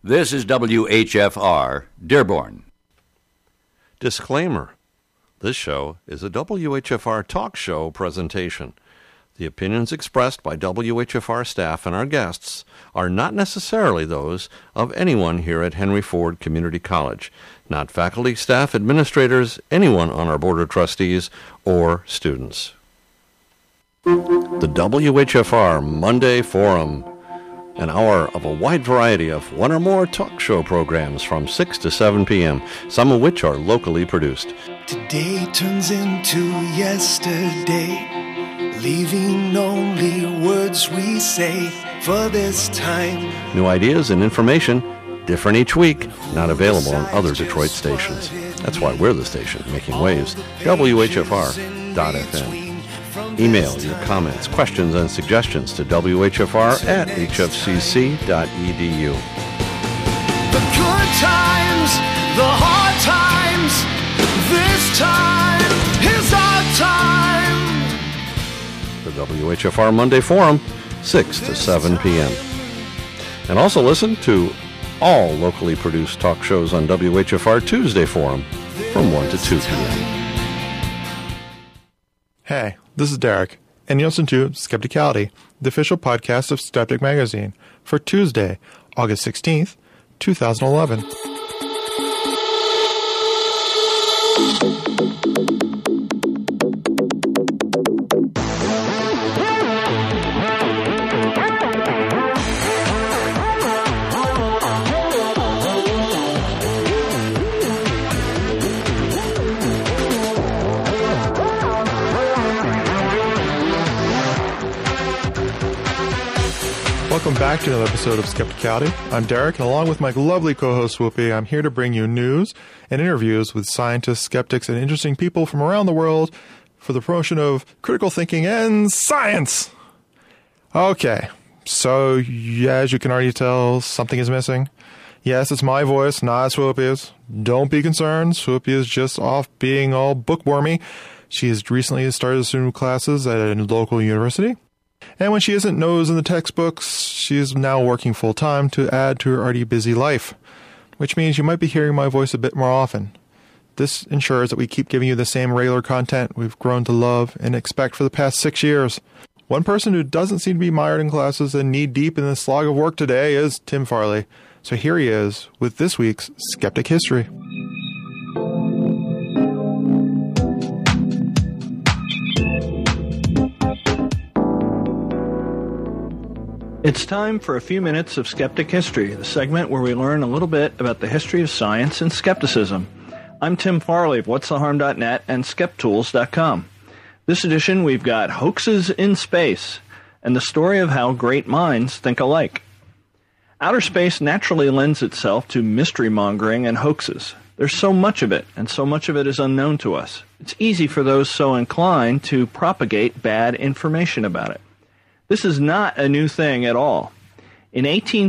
This is WHFR, Dearborn. Disclaimer. This show is a WHFR talk show presentation. The opinions expressed by WHFR staff and our guests are not necessarily those of anyone here at Henry Ford Community College, not faculty, staff, administrators, anyone on our Board of Trustees, or students. The WHFR Monday Forum, an hour of a wide variety of one or more talk show programs from 6 to 7 p.m., some of which are locally produced. Today turns into yesterday, leaving only words we say for this time. New ideas and information, different each week, not available on other Detroit stations. That's why we're the station making waves. WHFR.FM. Email your comments, questions, and suggestions to whfr@hfcc.edu. The good times, the hard times, this time is our time. The WHFR Monday Forum, 6 to 7 p.m. And also listen to all locally produced talk shows on WHFR Tuesday Forum from 1 to 2 p.m. Hey, this is Derek, and you listen to Skepticality, the official podcast of Skeptic Magazine, for Tuesday, August 16th, 2011. Welcome back to another episode of Skepticality. I'm Derek, and along with my lovely co-host Whoopi, I'm here to bring you news and interviews with scientists, skeptics, and interesting people from around the world for the promotion of critical thinking and science. Okay, so as you can already tell, something is missing. Yes, it's my voice, not Swoopy's. Don't be concerned, Swoopy is just off being all bookwormy. She has recently started some classes at a local university. And when she isn't nose in the textbooks, she is now working full-time to add to her already busy life, which means you might be hearing my voice a bit more often. This ensures that we keep giving you the same regular content we've grown to love and expect for the past 6 years. One person who doesn't seem to be mired in classes and knee-deep in the slog of work today is Tim Farley. So here he is with this week's Skeptic History. It's time for a few minutes of Skeptic History, the segment where we learn a little bit about the history of science and skepticism. I'm Tim Farley of whatstheharm.net and skeptools.com. This edition we've got hoaxes in space and the story of how great minds think alike. Outer space naturally lends itself to mystery mongering and hoaxes. There's so much of it, and so much of it is unknown to us. It's easy for those so inclined to propagate bad information about it. This is not a new thing at all. In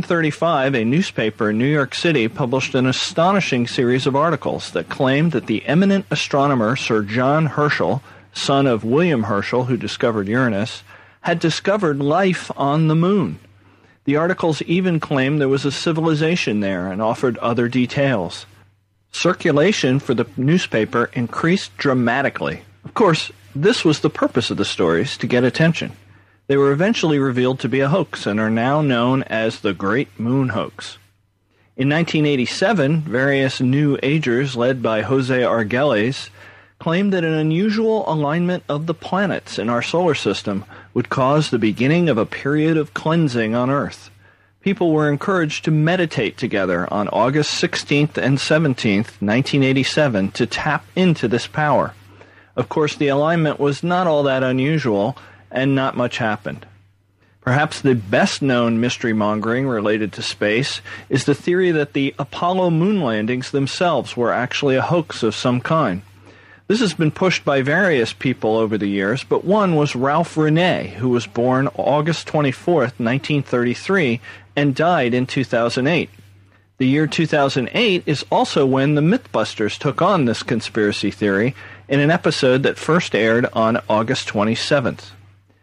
1835, a newspaper in New York City published an astonishing series of articles that claimed that the eminent astronomer Sir John Herschel, son of William Herschel, who discovered Uranus, had discovered life on the moon. The articles even claimed there was a civilization there and offered other details. Circulation for the newspaper increased dramatically. Of course, this was the purpose of the stories, to get attention. They were eventually revealed to be a hoax and are now known as the Great Moon Hoax. In 1987, various New Agers led by Jose Argüelles claimed that an unusual alignment of the planets in our solar system would cause the beginning of a period of cleansing on Earth. People were encouraged to meditate together on August 16th and 17th, 1987, to tap into this power. Of course, the alignment was not all that unusual, and not much happened. Perhaps the best-known mystery-mongering related to space is the theory that the Apollo moon landings themselves were actually a hoax of some kind. This has been pushed by various people over the years, but one was Ralph Rene, who was born August 24th, 1933, and died in 2008. The year 2008 is also when the Mythbusters took on this conspiracy theory in an episode that first aired on August 27th.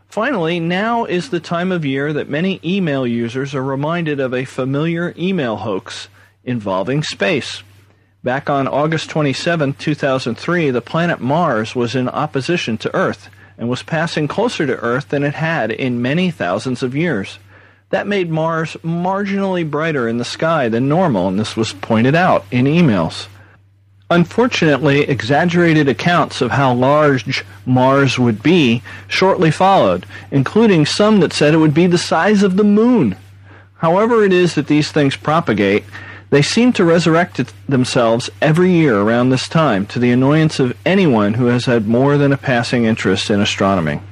Finally, now is the time of year that many email users are reminded of a familiar email hoax involving space. Back on August 27, 2003, the planet Mars was in opposition to Earth and was passing closer to Earth than it had in many thousands of years. That made Mars marginally brighter in the sky than normal, and this was pointed out in emails. Unfortunately, exaggerated accounts of how large Mars would be shortly followed, including some that said it would be the size of the moon. However it is that these things propagate, they seem to resurrect themselves every year around this time, to the annoyance of anyone who has had more than a passing interest in astronomy.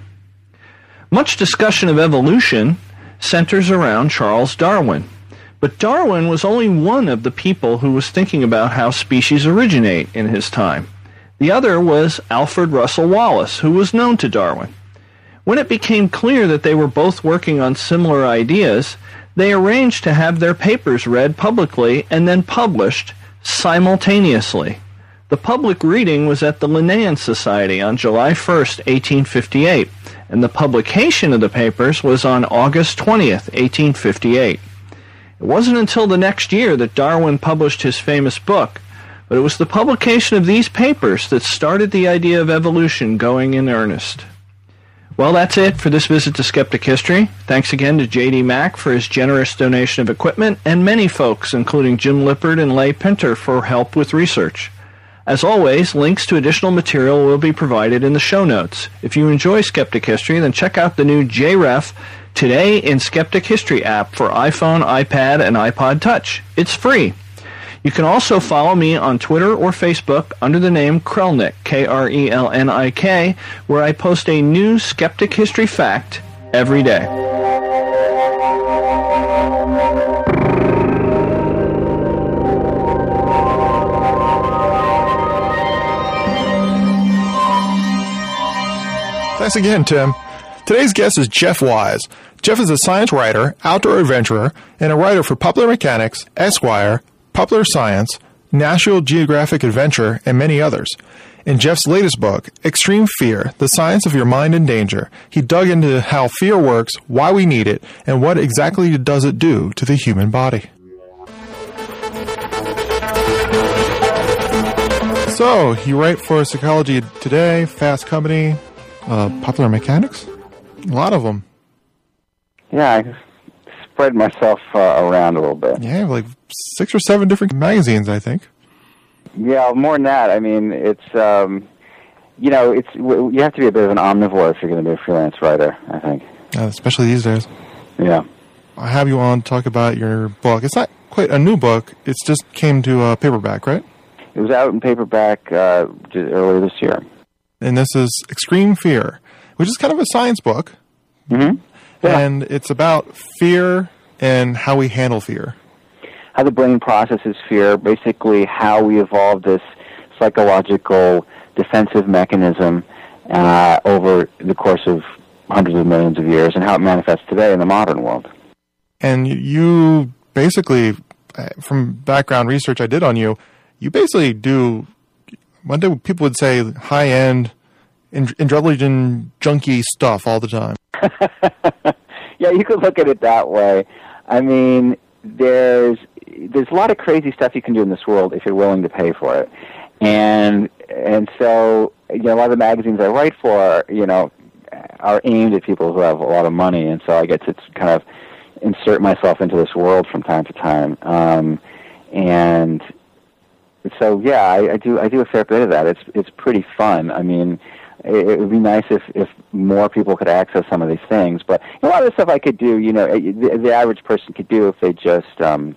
Much discussion of evolution centers around Charles Darwin. But Darwin was only one of the people who was thinking about how species originate in his time. The other was Alfred Russel Wallace, who was known to Darwin. When it became clear that they were both working on similar ideas, they arranged to have their papers read publicly and then published simultaneously. The public reading was at the Linnean Society on July 1st, 1858, and the publication of the papers was on August 20th, 1858. It wasn't until the next year that Darwin published his famous book, but it was the publication of these papers that started the idea of evolution going in earnest. Well, that's it for this visit to Skeptic History. Thanks again to J.D. Mack for his generous donation of equipment, and many folks, including Jim Lippard and Leigh Pinter, for help with research. As always, links to additional material will be provided in the show notes. If you enjoy Skeptic History, then check out the new JREF Today in Skeptic History app for iPhone, iPad, and iPod Touch. It's free. You can also follow me on Twitter or Facebook under the name Krelnik, Krelnik, where I post a new Skeptic History fact every day. Thanks again, Tim. Today's guest is Jeff Wise. Jeff is a science writer, outdoor adventurer, and a writer for Popular Mechanics, Esquire, Popular Science, National Geographic Adventure, and many others. In Jeff's latest book, Extreme Fear, The Science of Your Mind in Danger, he dug into how fear works, why we need it, and what exactly does it do to the human body. So, you write for Psychology Today, Fast Company, Popular Mechanics? A lot of them. Yeah, I spread myself around a little bit. Yeah, like 6 or 7 different magazines, I think. Yeah, more than that. I mean, it's, you have to be a bit of an omnivore if you're going to be a freelance writer, I think. Especially these days. Yeah. I have you on to talk about your book. It's not quite a new book. It's just came to paperback, right? It was out in paperback earlier this year. And this is Extreme Fear, which is kind of a science book. Mm-hmm. Yeah. And it's about fear and how we handle fear. How the brain processes fear, basically how we evolved this psychological defensive mechanism over the course of hundreds of millions of years, and how it manifests today in the modern world. And you basically, from background research I did on you, you basically do, one day people would say, high-end, adrenaline junkie stuff all the time. Yeah, you could look at it that way. I mean, there's a lot of crazy stuff you can do in this world if you're willing to pay for it. And so, a lot of the magazines I write for, are aimed at people who have a lot of money, and so I get to kind of insert myself into this world from time to time. And so, yeah, I do a fair bit of that. It's pretty fun. I mean, it would be nice if more people could access some of these things. But a lot of the stuff I could do, the average person could do if they just, put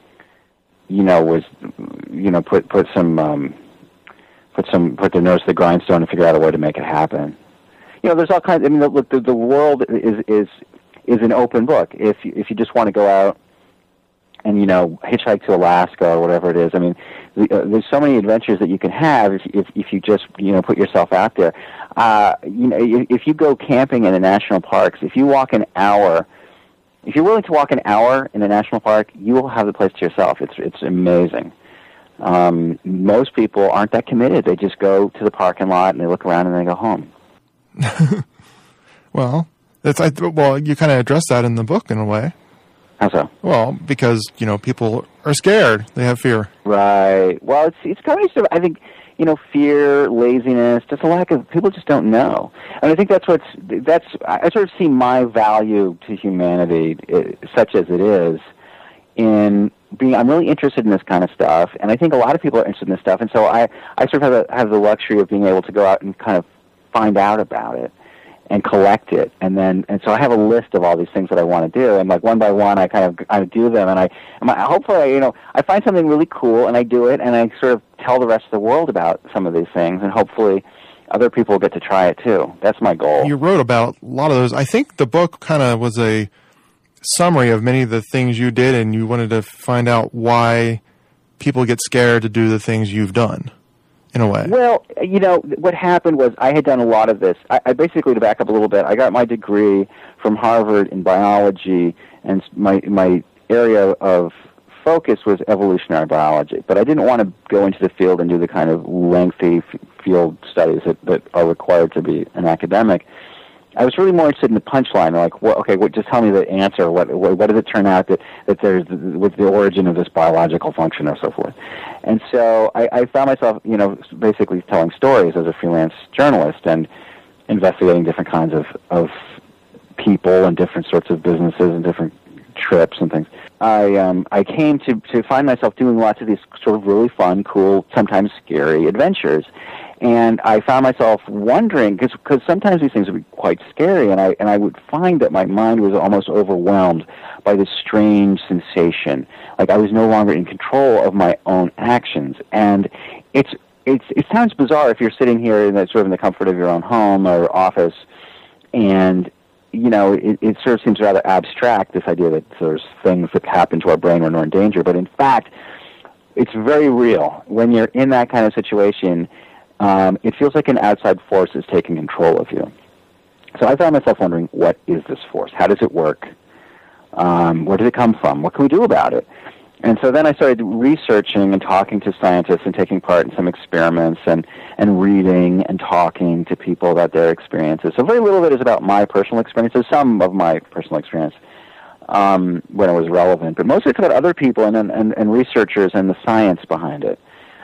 their nose to the grindstone and figure out a way to make it happen. There's all kinds. I mean, look, the world is an open book. If you just want to go out and hitchhike to Alaska or whatever it is. I mean, there's so many adventures that you can have if you just put yourself out there. If you go camping in the national parks, if you walk an hour, if you're willing to walk an hour in a national park, you will have the place to yourself. It's amazing. Most people aren't that committed. They just go to the parking lot and they look around and they go home. Well, Well, you kind of address that in the book in a way. How so? Well, because, people are scared. They have fear. Right. Well, it's kind of, I think, fear, laziness, just a lack of, people just don't know. And I think I sort of see my value to humanity, such as it is, in I'm really interested in this kind of stuff, and I think a lot of people are interested in this stuff, and so I sort of have the luxury of being able to go out and kind of find out about it and collect it, and so I have a list of all these things that I want to do, and like one by one I do them, and hopefully I find something really cool and I do it, and I sort of tell the rest of the world about some of these things, and hopefully other people will get to try it too. That's my goal. You wrote about a lot of those. I think the book kind of was a summary of many of the things you did, and you wanted to find out why people get scared to do the things you've done, in a way. Well, what happened was I had done a lot of this. I basically, to back up a little bit, I got my degree from Harvard in biology, and my area of focus was evolutionary biology. But I didn't want to go into the field and do the kind of lengthy field studies that are required to be an academic. I was really more interested in the punchline. Like, just tell me the answer. What does it turn out that there's with the origin of this biological function or so forth? And so I found myself, basically telling stories as a freelance journalist and investigating different kinds of people and different sorts of businesses and different trips and things. I came to find myself doing lots of these sort of really fun, cool, sometimes scary adventures. And I found myself wondering, because sometimes these things would be quite scary, and I would find that my mind was almost overwhelmed by this strange sensation, like I was no longer in control of my own actions. And it sounds bizarre if you're sitting here in the comfort of your own home or office, and it sort of seems rather abstract, this idea that there's things that happen to our brain when we're in danger. But in fact, it's very real. When you're in that kind of situation, it feels like an outside force is taking control of you. So I found myself wondering, what is this force? How does it work? Where does it come from? What can we do about it? And so then I started researching and talking to scientists and taking part in some experiments and reading and talking to people about their experiences. So very little of it is about my personal experiences, some of my personal experience when it was relevant, but most of it's about other people and researchers and the science behind it.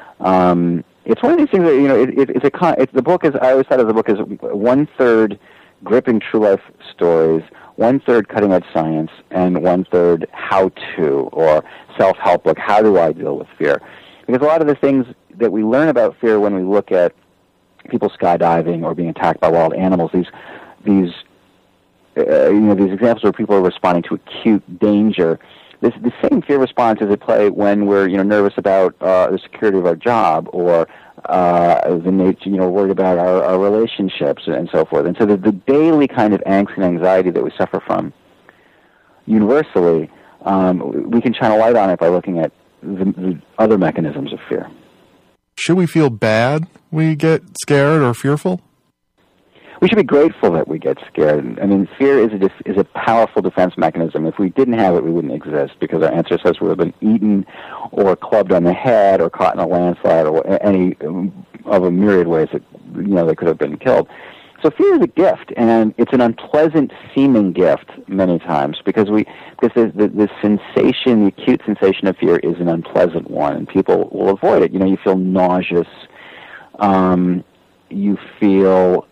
It's one of these things that, the book is, I always thought of the book as 1/3 gripping true life stories, 1/3 cutting edge science, and 1/3 how-to or self-help book. How do I deal with fear? Because a lot of the things that we learn about fear when we look at people skydiving or being attacked by wild animals, these examples where people are responding to acute danger. The same fear response is at play when we're nervous about the security of our job or the nature, worried about our relationships and so forth. And so the daily kind of angst and anxiety that we suffer from universally, we can shine a light on it by looking at the other mechanisms of fear. Should we feel bad when we get scared or fearful? We should be grateful that we get scared. I mean, fear is a powerful defense mechanism. If we didn't have it, we wouldn't exist, because our ancestors would have been eaten or clubbed on the head or caught in a landslide or any of a myriad ways that they could have been killed. So fear is a gift, and it's an unpleasant seeming gift many times because the sensation, the acute sensation of fear is an unpleasant one, and people will avoid it. You feel nauseous. You feel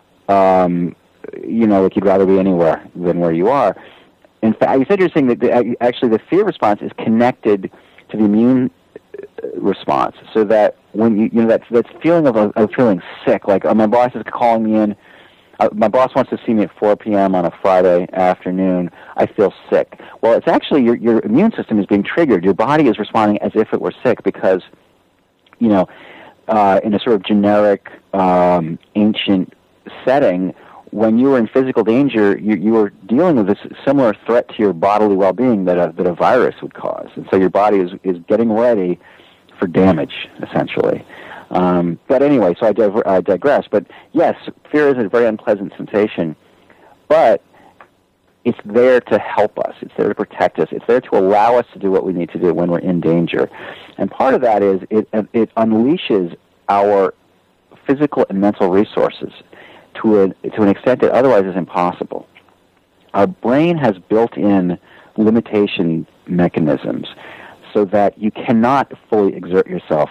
like you'd rather be anywhere than where you are. In fact, it's interesting that actually the fear response is connected to the immune response, so that when that feeling of feeling sick, like my boss is calling me in, my boss wants to see me at 4 p.m. on a Friday afternoon, I feel sick. Well, it's actually your immune system is being triggered. Your body is responding as if it were sick because, in a sort of generic, ancient setting, when you were in physical danger, you were dealing with this similar threat to your bodily well-being that a virus would cause. And so your body is getting ready for damage, essentially. But anyway, so I digress. But yes, fear is a very unpleasant sensation, but it's there to help us. It's there to protect us. It's there to allow us to do what we need to do when we're in danger. And part of that is it unleashes our physical and mental resources to an extent that otherwise is impossible. our brain has built-in limitation mechanisms so that you cannot fully exert yourself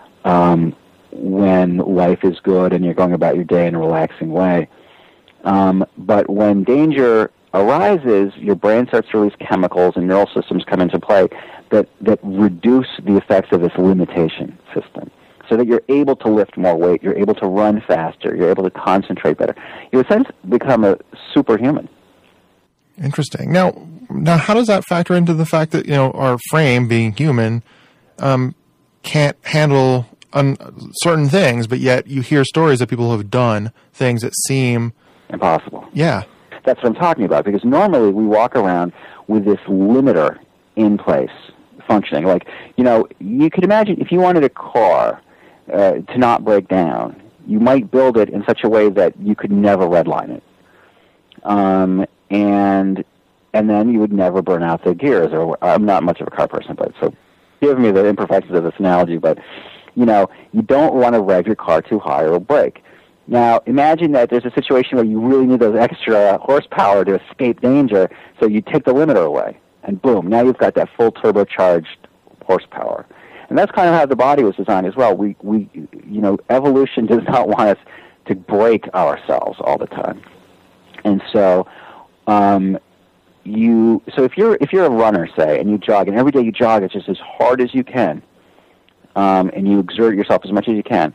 when life is good and you're going about your day in a relaxing way. But when danger arises, your brain starts to release chemicals and neural systems come into play that reduce the effects of this limitation system, so that you're able to lift more weight, you're able to run faster, you're able to concentrate better. You, in a sense, become a superhuman. Interesting. Now, how does that factor into the fact that, our frame, being human, can't handle certain things, but yet you hear stories that people have done things that seem impossible? Yeah. That's what I'm talking about, because normally we walk around with this limiter in place, functioning. Like, you could imagine if you wanted a car to not break down, you might build it in such a way that you could never redline it. And then you would never burn out the gears. Or I'm not much of a car person, but so give me the imperfections of this analogy, but you don't want to rev your car too high or it'll break. Now, imagine that there's a situation where you really need those extra horsepower to escape danger, so you take the limiter away, and boom, now you've got that full turbocharged horsepower. And that's kind of how the body was designed as well. We evolution does not want us to break ourselves all the time. And so, so if you're a runner, say, and you jog, and every day you jog, it's just as hard as you can, and you exert yourself as much as you can,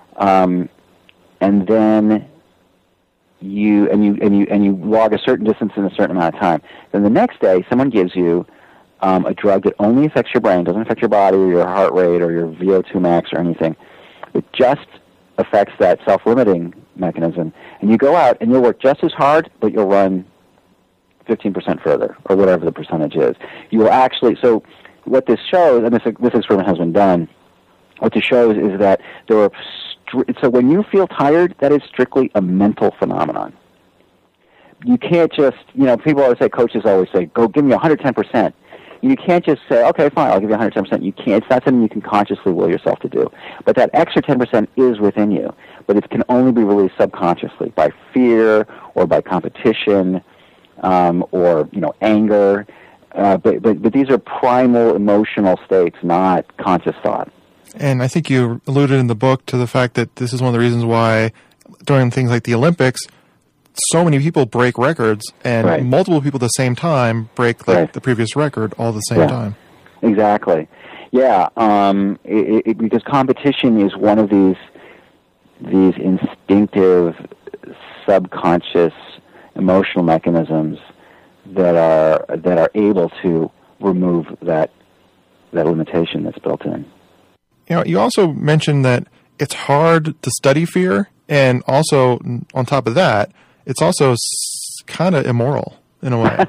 and then you log a certain distance in a certain amount of time. Then the next day, someone gives you a drug that only affects your brain, doesn't affect your body or your heart rate or your VO2 max or anything. It just affects that self-limiting mechanism. And you go out and you'll work just as hard, but you'll run 15% further, or whatever the percentage is. You will actually, so what this shows, and this experiment has been done, what this shows is that so when you feel tired, that is strictly a mental phenomenon. You can't just, people always say, coaches always say, go give me 110%. You can't just say, okay, fine, I'll give you 110%. You can't. It's not something you can consciously will yourself to do. But that extra 10% is within you. But it can only be released subconsciously by fear or by competition or, anger. But these are primal emotional states, not conscious thought. And I think you alluded in the book to the fact that this is one of the reasons why during things like the Olympics, so many people break records, and multiple people at the same time break the previous record all at the same time. Exactly. Yeah, because competition is one of these instinctive, subconscious, emotional mechanisms that are able to remove that limitation that's built in. You also mentioned that it's hard to study fear, and also on top of that, it's also kind of immoral in a way.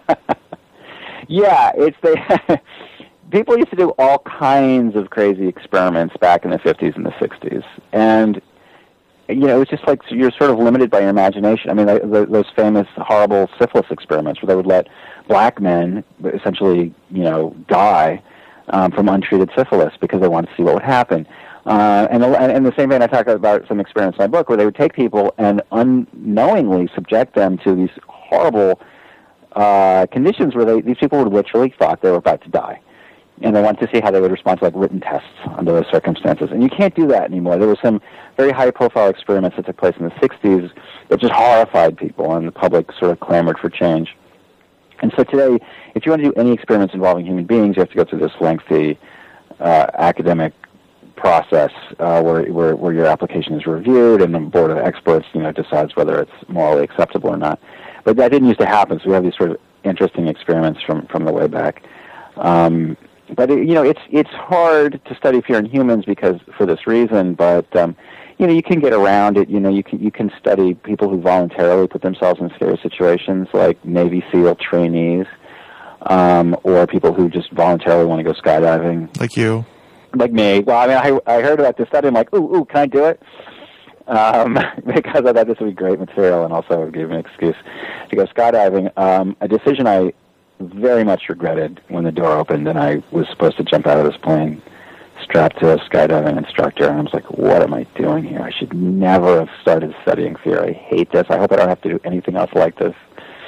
Yeah, people used to do all kinds of crazy experiments back in the 50s and the 60s, and it was just like you're sort of limited by your imagination. I mean, those famous horrible syphilis experiments where they would let black men essentially, die from untreated syphilis because they wanted to see what would happen. And in the same vein, I talk about some experiments in my book where they would take people and unknowingly subject them to these horrible conditions where these people would literally thought they were about to die. And they wanted to see how they would respond to written tests under those circumstances. And you can't do that anymore. There were some very high-profile experiments that took place in the 60s that just horrified people, and the public sort of clamored for change. And so today, if you want to do any experiments involving human beings, you have to go through this lengthy academic process where your application is reviewed, and the board of experts decides whether it's morally acceptable or not. But that didn't used to happen, so we have these sort of interesting experiments from the way back. But it's hard to study fear in humans because for this reason. But you can get around it. You can study people who voluntarily put themselves in scary situations, like Navy SEAL trainees, or people who just voluntarily want to go skydiving. Like you. Like me. Well, I mean, I heard about this study. I'm like, ooh, can I do it? Because I thought this would be great material, and also it would give me an excuse to go skydiving. A decision I very much regretted when the door opened and I was supposed to jump out of this plane strapped to a skydiving instructor, and I was like, what am I doing here? I should never have started studying fear. I hate this. I hope I don't have to do anything else like this.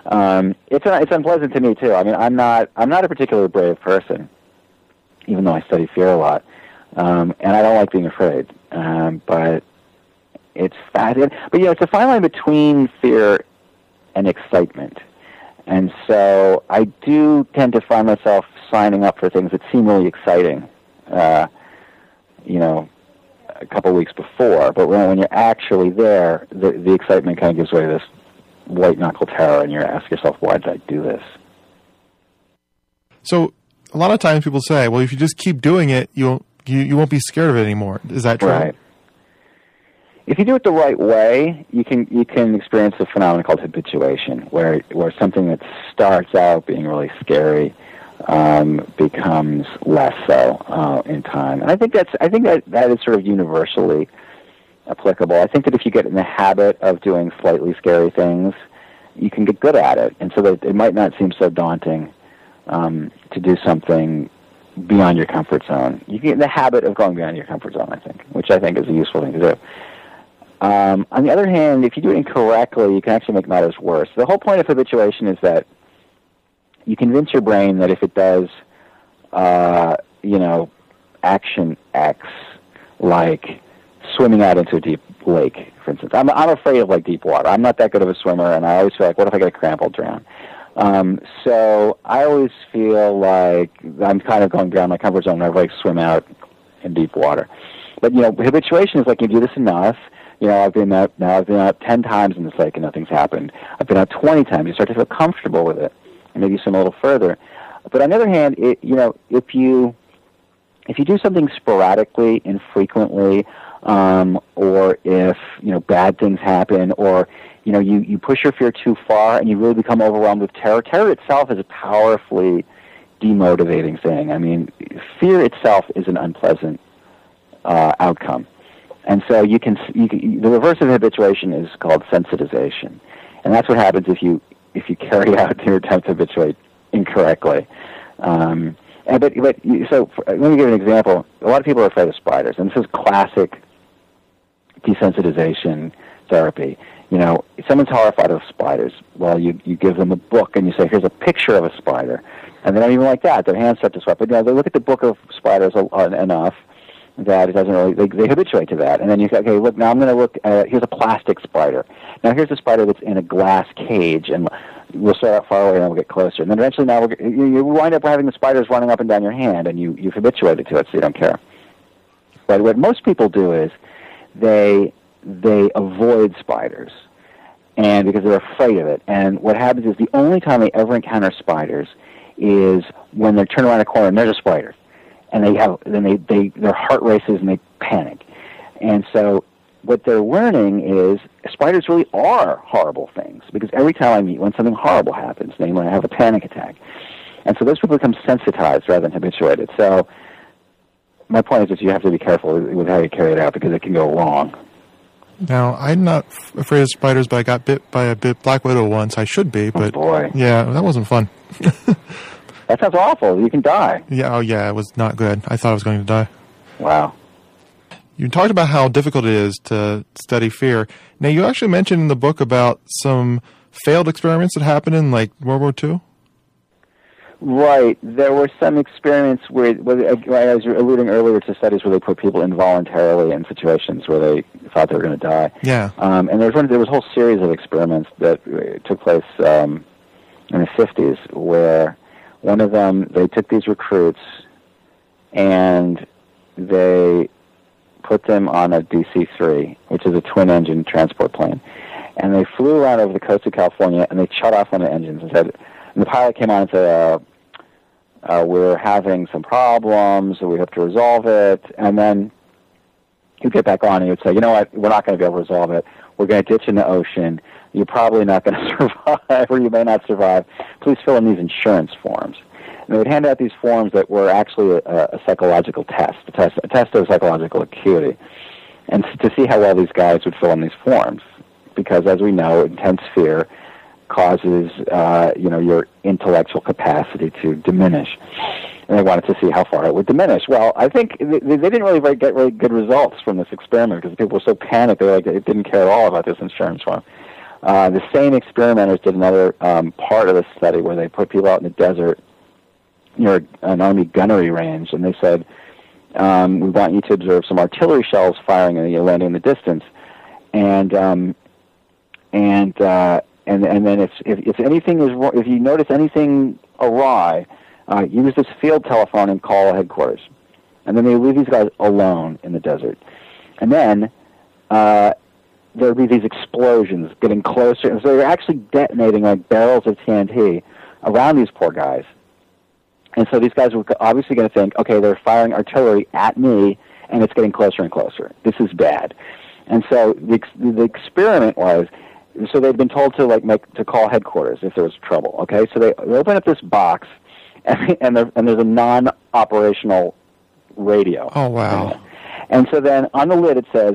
It's unpleasant to me too. I mean, I'm not a particularly brave person, even though I study fear a lot, and I don't like being afraid. But it's fascinating. But it's a fine line between fear and excitement, and so I do tend to find myself signing up for things that seem really exciting. A couple of weeks before, but when you're actually there, the excitement kind of gives way to this white-knuckle terror, and you ask yourself, why did I do this? So a lot of times people say, well, if you just keep doing it, you won't be scared of it anymore. Is that true? Right. If you do it the right way, you can experience a phenomenon called habituation, where something that starts out being really scary becomes less so in time. And I think that is sort of universally applicable. I think that if you get in the habit of doing slightly scary things, you can get good at it, and so that it might not seem so daunting to do something beyond your comfort zone. You get in the habit of going beyond your comfort zone, I think, which I think is a useful thing to do. On the other hand, if you do it incorrectly, you can actually make matters worse. The whole point of habituation is that you convince your brain that if it does, action X, like swimming out into a deep lake, for instance. I'm afraid of deep water. I'm not that good of a swimmer, and I always feel like, what if I get a cramp? I'll drown. So I always feel like I'm kind of going beyond my comfort zone whenever I swim out in deep water. But habituation is like you do this enough. I've been out 10 times in this lake and nothing's happened. I've been out 20 times. You start to feel comfortable with it, and maybe swim a little further. But on the other hand, if you do something sporadically, infrequently, or if bad things happen, or you push your fear too far and you really become overwhelmed with terror. Terror itself is a powerfully demotivating thing. I mean, fear itself is an unpleasant outcome, and so the reverse of habituation is called sensitization, and that's what happens if you carry out your attempt to habituate incorrectly. So let me give an example. A lot of people are afraid of spiders, and this is classic desensitization therapy. Someone's horrified of spiders. Well, you give them a book and you say, here's a picture of a spider. And they don't even like that. Their hands start to sweat. But they look at the book of spiders enough that it doesn't really, they habituate to that. And then you say, okay, look, now I'm going to look at, here's a plastic spider. Now here's a spider that's in a glass cage, and we'll start out far away and then we'll get closer. And then eventually now you wind up having the spiders running up and down your hand, and you've habituated to it, so you don't care. But what most people do is they avoid spiders, and because they're afraid of it. And what happens is the only time they ever encounter spiders is when they turn around a corner and there's a spider, and their heart races and they panic. And so what they're learning is spiders really are horrible things, because every time I meet one, something horrible happens, namely I have a panic attack. And so those people become sensitized rather than habituated. So my point is that you have to be careful with how you carry it out, because it can go wrong. Now, I'm not afraid of spiders, but I got bit by a black widow once. I should be, but boy. Yeah, that wasn't fun. That sounds awful. You can die. Yeah, it was not good. I thought I was going to die. Wow. You talked about how difficult it is to study fear. Now, you actually mentioned in the book about some failed experiments that happened in, World War II? Right. There were some experiments where I was alluding earlier to studies where they put people involuntarily in situations where they thought they were going to die. Yeah. And there was a whole series of experiments that took place in the 50s, where one of them, they took these recruits and they put them on a DC-3, which is a twin-engine transport plane, and they flew around over the coast of California, and they shut off one of the engines and the pilot came on and said, we're having some problems, so we have to resolve it. And then he'd get back on and he would say, you know what, we're not going to be able to resolve it. We're going to ditch in the ocean. You're probably not going to survive, or you may not survive. Please fill in these insurance forms. And they would hand out these forms that were actually a psychological test, a test of psychological acuity, and to see how well these guys would fill in these forms. Because, as we know, intense fear causes your intellectual capacity to diminish, and they wanted to see how far it would diminish. Well, I think they didn't really get very good results from this experiment, because people were so panicked they didn't care at all about this insurance form. The same experimenters did another part of the study where they put people out in the desert near an Army gunnery range, and they said, we want you to observe some artillery shells firing and landing in the distance, and then if anything is wrong, if you notice anything awry, use this field telephone and call headquarters. And then they leave these guys alone in the desert, and then there would be these explosions getting closer, and so they're actually detonating like barrels of TNT around these poor guys. And so these guys were obviously going to think, okay, they're firing artillery at me, and it's getting closer and closer. This is bad. And so the experiment was, so they'd been told to call headquarters if there was trouble. Okay, so they open up this box, and there's a non-operational radio. Oh wow! And so then on the lid it says,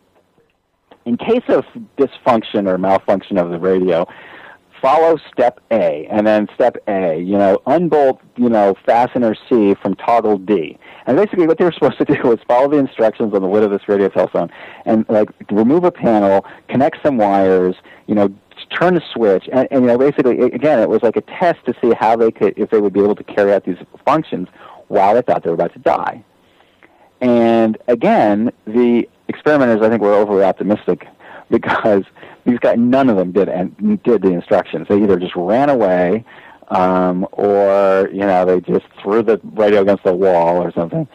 in case of dysfunction or malfunction of the radio, follow step A, and then step A, unbolt, fastener C from toggle D. And basically what they were supposed to do was follow the instructions on the lid of this radio telephone and, remove a panel, connect some wires, turn the switch, and basically, again, it was like a test to see how if they would be able to carry out these functions while they thought they were about to die. And again, the experimenters, I think, were overly optimistic because these guys, none of them did the instructions. They either just ran away, or they just threw the radio against the wall or something.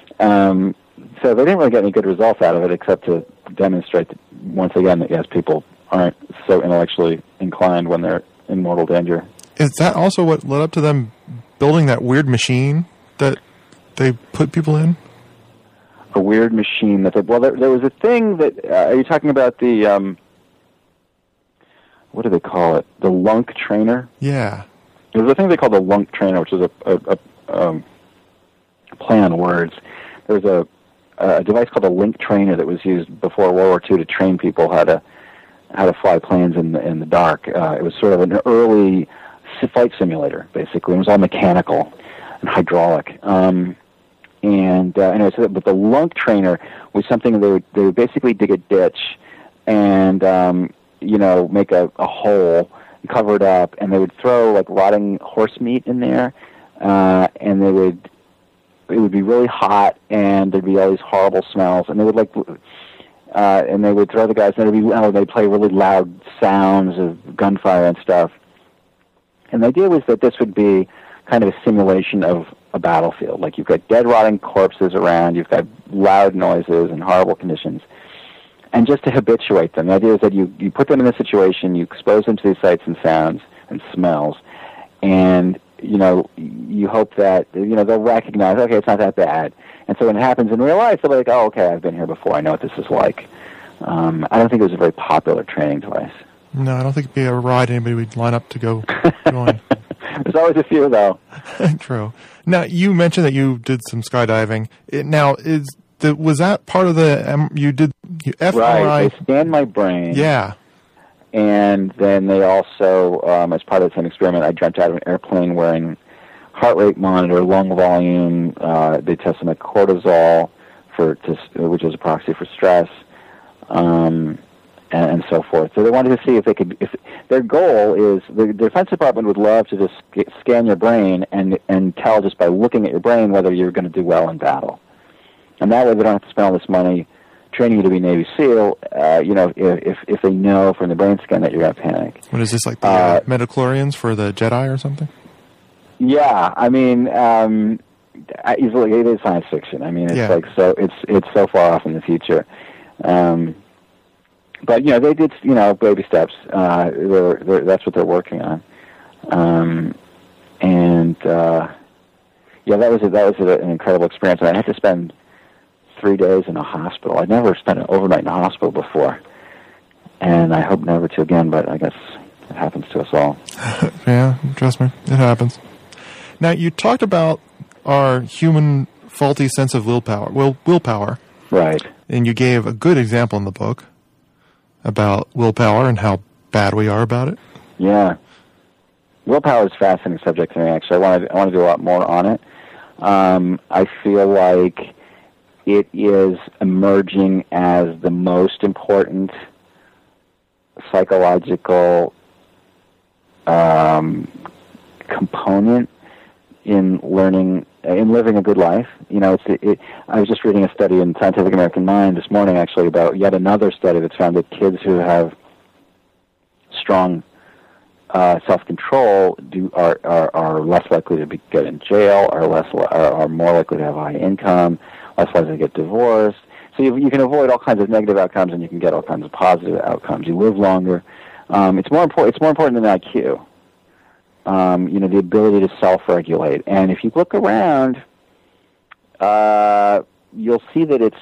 So they didn't really get any good results out of it, except to demonstrate that, once again, that yes, people aren't so intellectually inclined when they're in mortal danger. Is that also what led up to them building that weird machine that they put people in? A weird machine that there was a thing that are you talking about the what do they call it? The Lunk trainer? Yeah. There was a thing they called the Lunk trainer, which is a play on words. There was a device called a Link trainer that was used before World War II to train people how to fly planes in the dark. It was sort of an early flight simulator, basically. It was all mechanical and hydraulic. Anyway, but the Lunk trainer was something they would basically dig a ditch and make a hole, and cover it up, and they would throw rotting horse meat in there, and it would be really hot, and there'd be all these horrible smells, and they would and they would throw the guys, and they'd play really loud sounds of gunfire and stuff. And the idea was that this would be kind of a simulation of a battlefield. You've got dead, rotting corpses around, you've got loud noises and horrible conditions. And just to habituate them, the idea is that you put them in a situation, you expose them to these sights and sounds and smells, and, you hope that, they'll recognize, okay, it's not that bad. And so when it happens in real life, they'll be like, oh, okay, I've been here before, I know what this is like. I don't think it was a very popular training device. No, I don't think it'd be a ride anybody would line up to go join. There's always a few, though. True. Now, you mentioned that you did some skydiving. Was that part of the you did fMRI? Right. They scanned my brain. Yeah. And then they also, as part of the same experiment, I jumped out of an airplane wearing heart rate monitor, lung volume. They tested my cortisol, which is a proxy for stress, and so forth. So they wanted to see if they could. If their goal is, the Defense Department would love to just scan your brain and tell just by looking at your brain whether you're going to do well in battle. And that way they don't have to spend all this money training you to be Navy SEAL, if they know from the brain scan that you're going to panic. What is this, like the midichlorians for the Jedi or something? Yeah, I mean, it is science fiction. I mean, it's it's so far off in the future. But, they did, baby steps. That's what they're working on. That was an incredible experience. And I had to spend 3 days in a hospital. I'd never spent an overnight in a hospital before. And I hope never to again, but I guess it happens to us all. Yeah, trust me, it happens. Now, you talked about our human faulty sense of willpower. Right. And you gave a good example in the book about willpower and how bad we are about it. Yeah. Willpower is a fascinating subject to me, actually. I want to do a lot more on it. I feel like it is emerging as the most important psychological component in learning, in living a good life. You know, I was just reading a study in Scientific American Mind this morning, actually, about yet another study that's found that kids who have strong self-control are less likely to get in jail, are more likely to have high income, less likely to get divorced. So you can avoid all kinds of negative outcomes, and you can get all kinds of positive outcomes. You live longer. It's more important than IQ. You know, the ability to self-regulate. And if you look around, you'll see that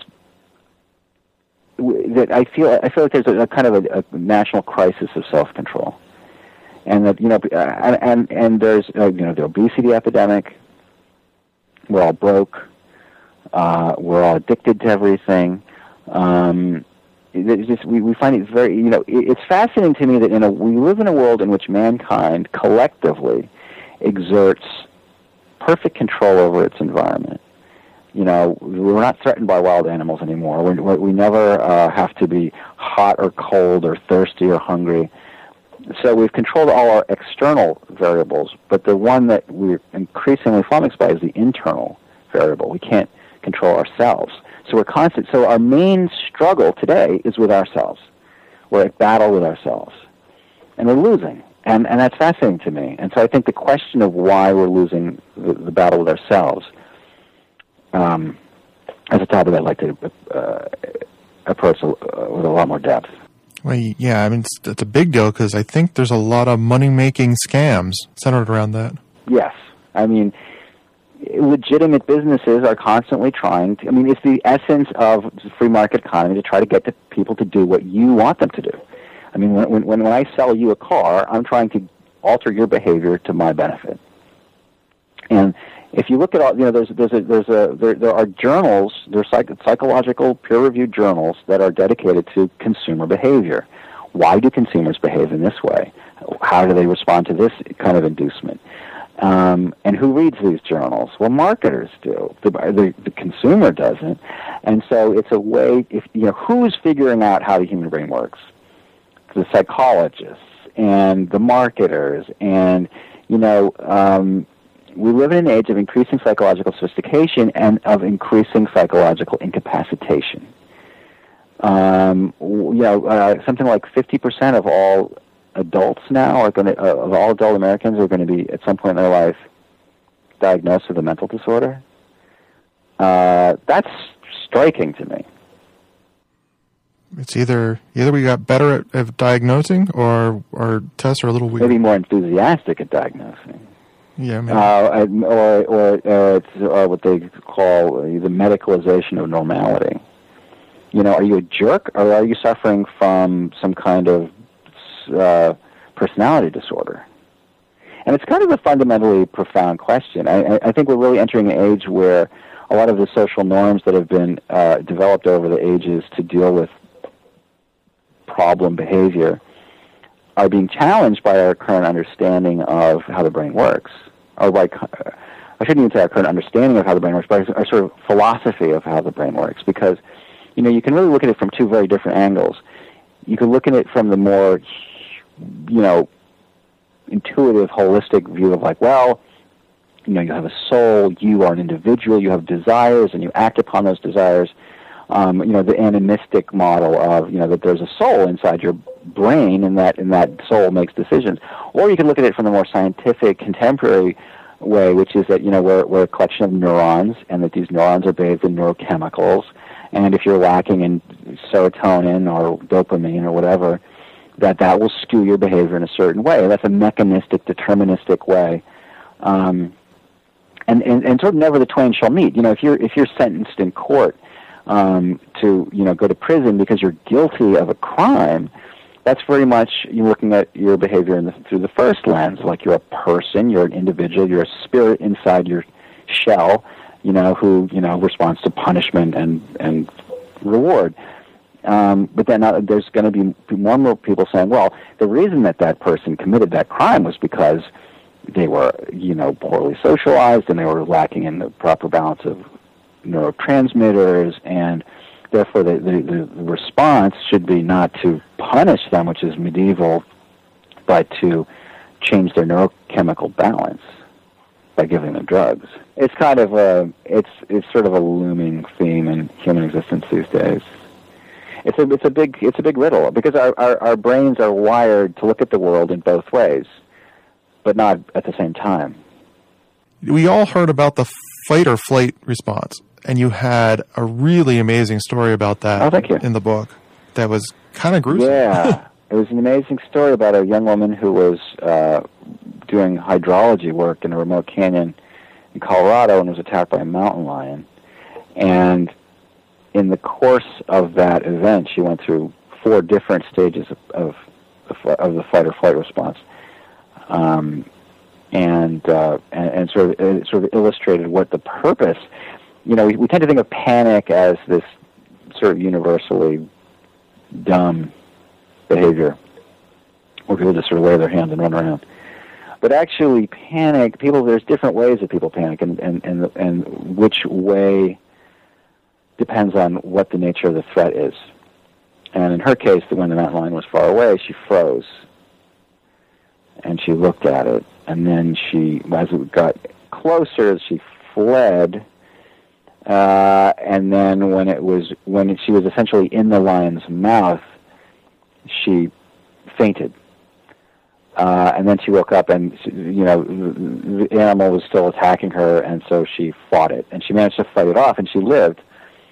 I feel like there's a kind of a national crisis of self-control, and that, you know, and there's you know, the obesity epidemic. We're all broke. We're all addicted to everything. It's just, we find it very, you know, it's fascinating to me that we live in a world in which mankind collectively exerts perfect control over its environment. You know, we're not threatened by wild animals anymore. We never have to be hot or cold or thirsty or hungry. So we've controlled all our external variables, but the one that we're increasingly flummoxed by is the internal variable. We can't control ourselves. So we're constant. So our main struggle today is with ourselves. We're at battle with ourselves, and we're losing. And that's fascinating to me. And so I think the question of why we're losing the battle with ourselves is a topic I'd like to approach with a lot more depth. Well, yeah, I mean, it's a big deal because I think there's a lot of money-making scams centered around that. Yes. I mean, legitimate businesses are constantly trying to, I mean, it's the essence of the free market economy to try to get the people to do what you want them to do. I mean, when I sell you a car, I'm trying to alter your behavior to my benefit. And if you look at all, you know, there are journals, there are psychological peer-reviewed journals that are dedicated to consumer behavior. Why do consumers behave in this way? How do they respond to this kind of inducement? And who reads these journals? Well, marketers do. The consumer doesn't. And so it's a way, who's figuring out how the human brain works? The psychologists and the marketers. And, we live in an age of increasing psychological sophistication and of increasing psychological incapacitation. Something like 50% of all adults now of all adult Americans are going to be at some point in their life diagnosed with a mental disorder. That's striking to me. It's either we got better at diagnosing, or our tests are a little weird. Maybe more enthusiastic at diagnosing. Yeah, maybe. Or it's what they call the medicalization of normality. Are you a jerk, or are you suffering from some kind of personality disorder? And it's kind of a fundamentally profound question. I think we're really entering an age where a lot of the social norms that have been developed over the ages to deal with problem behavior are being challenged by our current understanding of how the brain works. Or I shouldn't even say our current understanding of how the brain works, but our sort of philosophy of how the brain works. Because, you can really look at it from two very different angles. You can look at it from the more, intuitive, holistic view of you have a soul, you are an individual, you have desires, and you act upon those desires. The animistic model of, that there's a soul inside your brain, and that soul makes decisions. Or you can look at it from the more scientific, contemporary way, which is that, we're a collection of neurons, and that these neurons are bathed in neurochemicals, and if you're lacking in serotonin or dopamine or whatever, that will skew your behavior in a certain way. That's a mechanistic, deterministic way. And sort of never the twain shall meet. If you're sentenced in court to go to prison because you're guilty of a crime, that's very much you're looking at your behavior through the first lens, like you're a person, you're an individual, you're a spirit inside your shell, who responds to punishment and reward. But then there's going to be more and more people saying, well, the reason that person committed that crime was because they were, poorly socialized, and they were lacking in the proper balance of neurotransmitters, and therefore the response should be not to punish them, which is medieval, but to change their neurochemical balance by giving them drugs. It's kind of it's sort of a looming theme in human existence these days. It's a big riddle, because our brains are wired to look at the world in both ways, but not at the same time. We all heard about the fight or flight response, and you had a really amazing story about that in the book that was kind of gruesome. Yeah, it was an amazing story about a young woman who was doing hydrology work in a remote canyon in Colorado and was attacked by a mountain lion. And in the course of that event, she went through 4 different stages of the fight or flight response. And sort of illustrated what the purpose. We tend to think of panic as this sort of universally dumb behavior, where people just sort of wave their hands and run around. But actually, there's different ways that people panic, and which way depends on what the nature of the threat is. And in her case, when the mountain lion was far away, she froze. And she looked at it, and then as it got closer, she fled. And then when she was essentially in the lion's mouth, she fainted. And then she woke up, and the animal was still attacking her, and so she fought it, and she managed to fight it off, and she lived.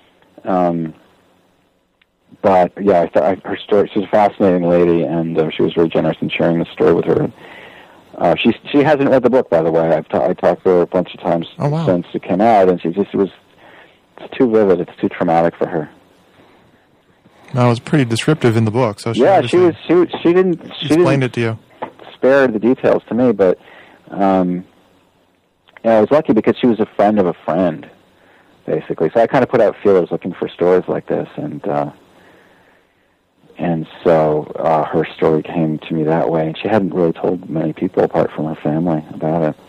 But yeah, her story. She's a fascinating lady, and she was very generous in sharing the story with her. She hasn't read the book, by the way. I talked to her a bunch of times since it came out, and it's too vivid. It's too traumatic for her. No, it was pretty descriptive in the book. So she didn't explain it to you. Spare the details to me, but I was lucky because she was a friend of a friend, basically. So I kind of put out feelers looking for stories like this, and so her story came to me that way. And she hadn't really told many people apart from her family about it.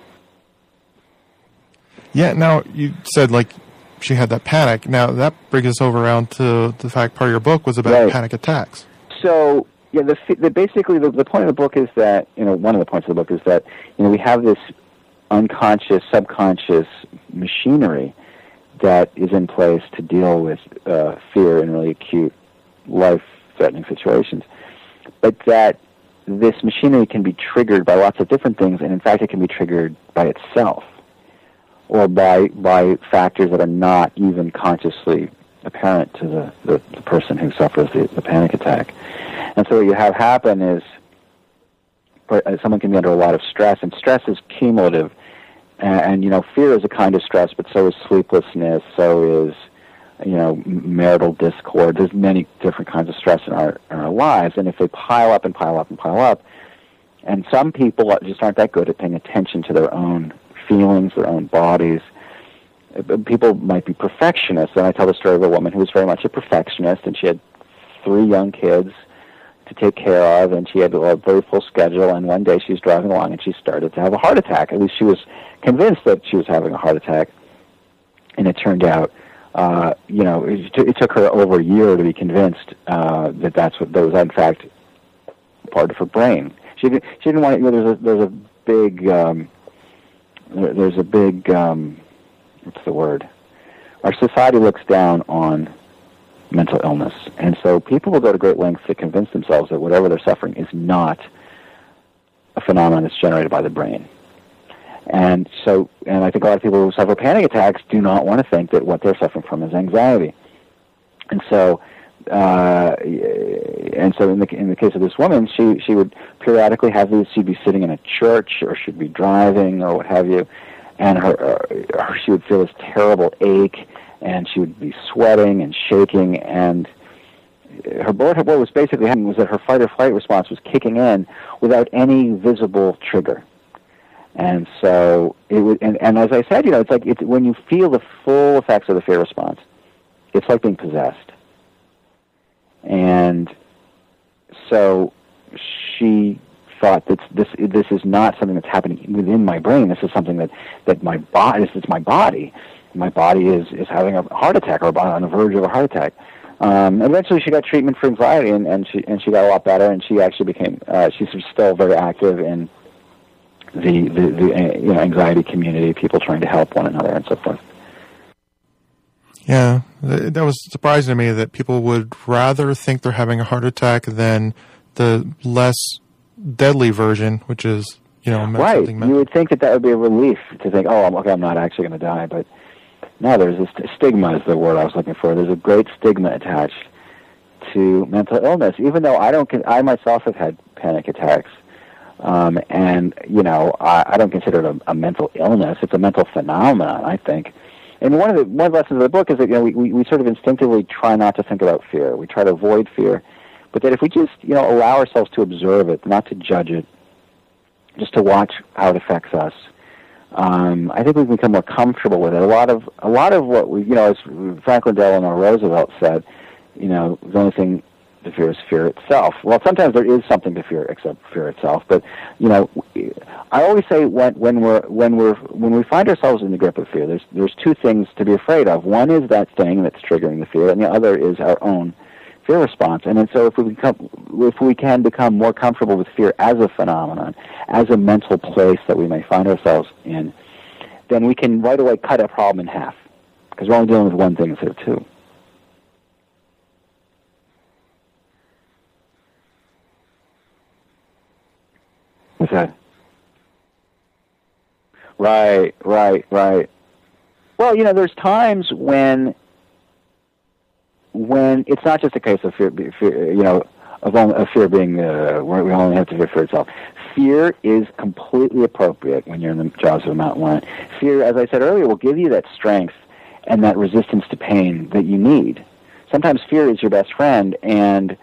Yeah. Now you said she had that panic. Now that brings us over around to the fact part of your book was about panic attacks. So. Yeah, basically the point of the book is that, one of the points of the book is that, we have this unconscious, subconscious machinery that is in place to deal with fear in really acute, life-threatening situations. But that this machinery can be triggered by lots of different things, and in fact it can be triggered by itself, or by factors that are not even consciously apparent to the person who suffers the panic attack. And so what you have happen is someone can be under a lot of stress, and stress is cumulative. And fear is a kind of stress, but so is sleeplessness, so is, marital discord. There's many different kinds of stress in our lives, and if they pile up and pile up and pile up, and some people just aren't that good at paying attention to their own feelings, their own bodies. People might be perfectionists, and I tell the story of a woman who was very much a perfectionist, and she had 3 young kids to take care of, and she had a very full schedule, and one day she was driving along and she started to have a heart attack. At least she was convinced that she was having a heart attack, and it turned out, it took her over a year to be convinced that was in fact part of her brain. She didn't want to, there's a big what's the word? Our society looks down on mental illness, and so people will go to great lengths to convince themselves that whatever they're suffering is not a phenomenon that's generated by the brain. And I think a lot of people who suffer panic attacks do not want to think that what they're suffering from is anxiety. And so in the case of this woman, she would periodically have these. She'd be sitting in a church, or she'd be driving, or what have you, and she would feel this terrible ache, and she would be sweating and shaking, and what was basically happening was that her fight or flight response was kicking in without any visible trigger. And so it would, and as I said, it's like when you feel the full effects of the fear response, it's like being possessed. And so she thought that this is not something that's happening within my brain. This is something that my body. This is my body. My body is having a heart attack or on the verge of a heart attack. Eventually, she got treatment for anxiety, and she got a lot better. And she actually became. She's still very active in the anxiety community, people trying to help one another and so forth. Yeah, that was surprising to me that people would rather think they're having a heart attack than the less deadly version, which is, right. You would think that would be a relief to think, I'm not actually going to die. But no, there's a stigma is the word I was looking for. There's a great stigma attached to mental illness, even though I myself have had panic attacks. And, I don't consider it a mental illness. It's a mental phenomenon, I think. And one of the lessons of the book is that, we sort of instinctively try not to think about fear. We try to avoid fear. But that if we just, allow ourselves to observe it, not to judge it, just to watch how it affects us, I think we can become more comfortable with it. A lot of what we, as Franklin Delano Roosevelt said, the only thing to fear is fear itself. Well, sometimes there is something to fear except fear itself. But I always say when we find ourselves in the grip of fear, there's two things to be afraid of. One is that thing that's triggering the fear, and the other is our own fear response. And then so if we can become more comfortable with fear as a phenomenon, as a mental place that we may find ourselves in, then we can right away cut a problem in half, because we're only dealing with one thing instead of two. What's that? Right. Well, there's times when it's not just a case of fear, of fear being we only have to fear for itself. Fear is completely appropriate when you're in the jaws of a mountain lion. Fear, as I said earlier, will give you that strength and that resistance to pain that you need. Sometimes fear is your best friend, and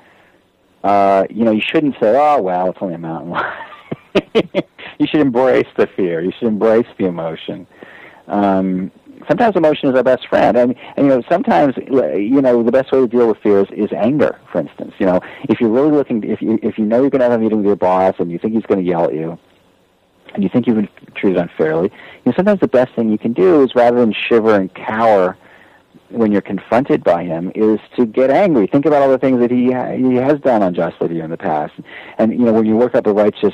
you shouldn't say, it's only a mountain lion. You should embrace the fear. You should embrace the emotion. Sometimes emotion is our best friend, and sometimes the best way to deal with fear is anger. For instance, if you're really looking, if you know you're going to have a meeting with your boss and you think he's going to yell at you, and you think you've been treated unfairly, sometimes the best thing you can do is, rather than shiver and cower when you're confronted by him, is to get angry. Think about all the things that he has done unjustly to you in the past, and when you work up a righteous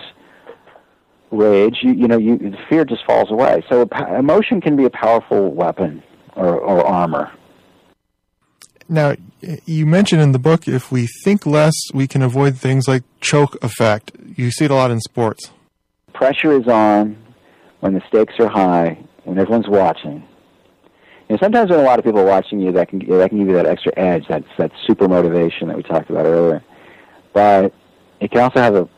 rage, the fear just falls away. So emotion can be a powerful weapon or armor. Now, you mentioned in the book, if we think less, we can avoid things like choke effect. You see it a lot in sports. Pressure is on when the stakes are high, when everyone's watching. Sometimes when a lot of people are watching you, that can give you that extra edge, that super motivation that we talked about earlier. But it can also have a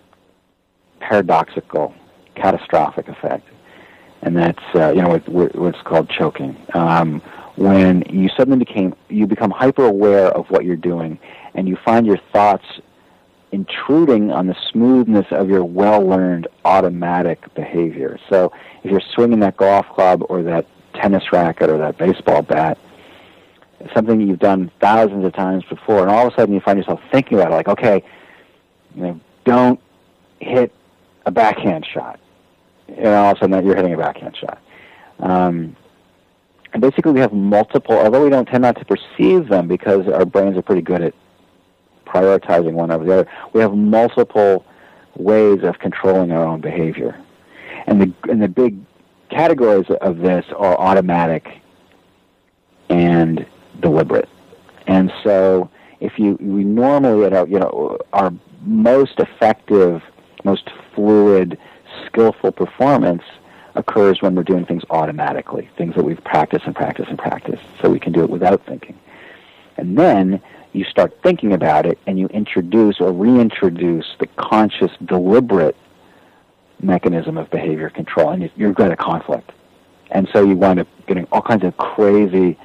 paradoxical, catastrophic effect, and that's what's called choking. When you suddenly become hyper aware of what you're doing, and you find your thoughts intruding on the smoothness of your well-learned automatic behavior. So if you're swinging that golf club or that tennis racket or that baseball bat, something you've done thousands of times before, and all of a sudden you find yourself thinking about it, like, okay, don't hit a backhand shot. All of a sudden you're hitting a backhand shot. And basically we have multiple, although we don't tend not to perceive them because our brains are pretty good at prioritizing one over the other, we have multiple ways of controlling our own behavior. And the big categories of this are automatic and deliberate. And so we normally, our most effective, most fluid, skillful performance occurs when we're doing things automatically, things that we've practiced and practiced and practiced, so we can do it without thinking. And then you start thinking about it, and you introduce or reintroduce the conscious, deliberate mechanism of behavior control, and you're at a conflict. And so you wind up getting all kinds of crazy,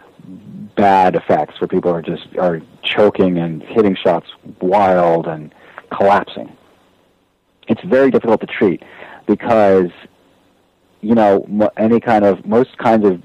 bad effects where people are choking and hitting shots wild and collapsing. It's very difficult to treat because, most kinds of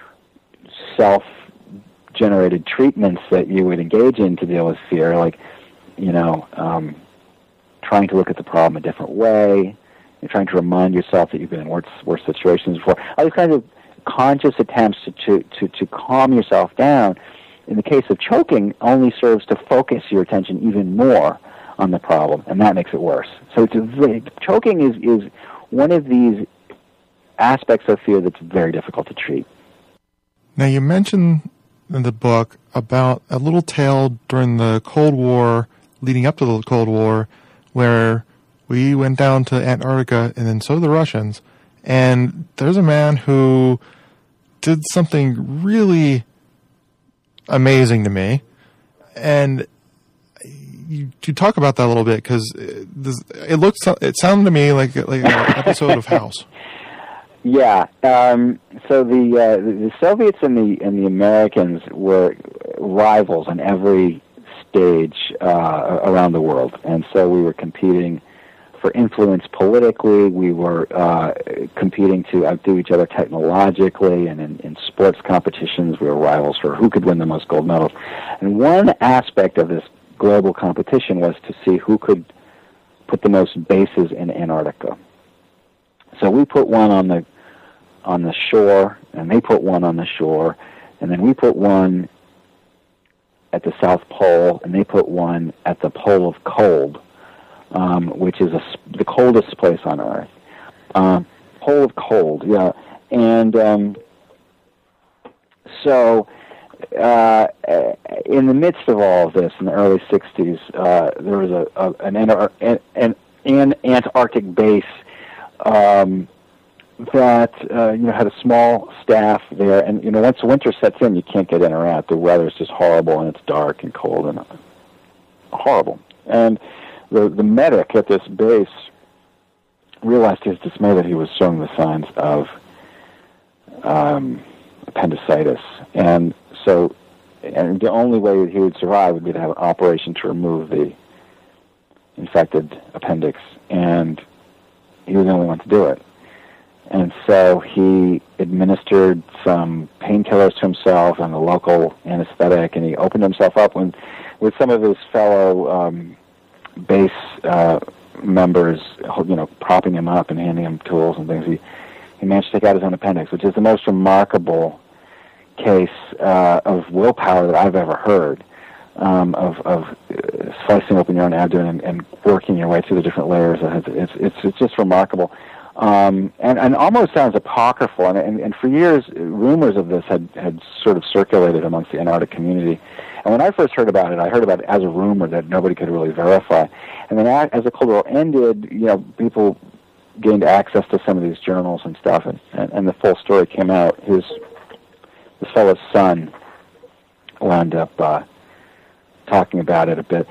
self-generated treatments that you would engage in to deal with fear, like, trying to look at the problem a different way. You're trying to remind yourself that you've been in worse situations before. All these kinds of conscious attempts to calm yourself down, in the case of choking, only serves to focus your attention even more on the problem, and that makes it worse. So choking is one of these aspects of fear that's very difficult to treat. Now, you mentioned in the book about a little tale during the Cold War, leading up to the Cold War, where we went down to Antarctica, and then so did the Russians, and there's a man who did something really amazing to me, and you talk about that a little bit, because it sounded to me like an episode of House. Yeah. So the Soviets and the Americans were rivals on every stage around the world, and so we were competing for influence politically. We were competing to outdo each other technologically, and in sports competitions, we were rivals for who could win the most gold medals. And one aspect of this global competition was to see who could put the most bases in Antarctica. So we put one on the shore, and they put one on the shore, and then we put one at the South Pole, and they put one at the Pole of Cold, which is the coldest place on Earth. Pole of Cold, yeah. And so in the midst of all of this, in the early 60s, there was an Antarctic base that had a small staff there, and once winter sets in, you can't get in or out. The weather's just horrible, and it's dark and cold and horrible. And the medic at this base realized to his dismay that he was showing the signs of appendicitis, and the only way that he would survive would be to have an operation to remove the infected appendix, and he was the only one to do it. And so he administered some painkillers to himself and a local anesthetic, and he opened himself up with some of his fellow base members, propping him up and handing him tools and things. He managed to take out his own appendix, which is the most remarkable case of willpower that I've ever heard, of slicing open your own abdomen and working your way through the different layers. It's just remarkable. And almost sounds apocryphal, and for years, rumors of this had sort of circulated amongst the Antarctic community. And when I first heard about it, I heard about it as a rumor that nobody could really verify. And then as the Cold War ended, people gained access to some of these journals and stuff, and the full story came out. This fellow's son wound up talking about it a bit.